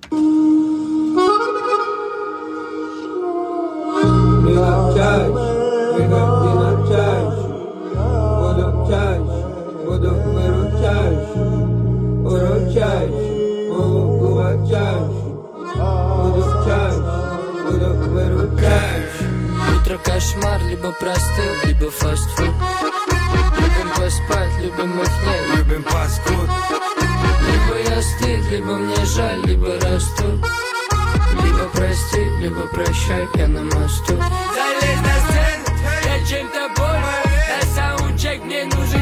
Мила чаще, приходи на чаще. Буду чаще, буду выручающий. Уручающий, буду чаще. Буду чаще, буду выручающий. Утро кошмар, либо простыл, либо фастфуд. Любим поспать, любим их нет, Любим паскуд. либо я стыд, либо мне жаль, либо расту. Либо прости, либо прощай, я на мосту. Залезь на сцену, я чем-то болен. На саундчек мне нужен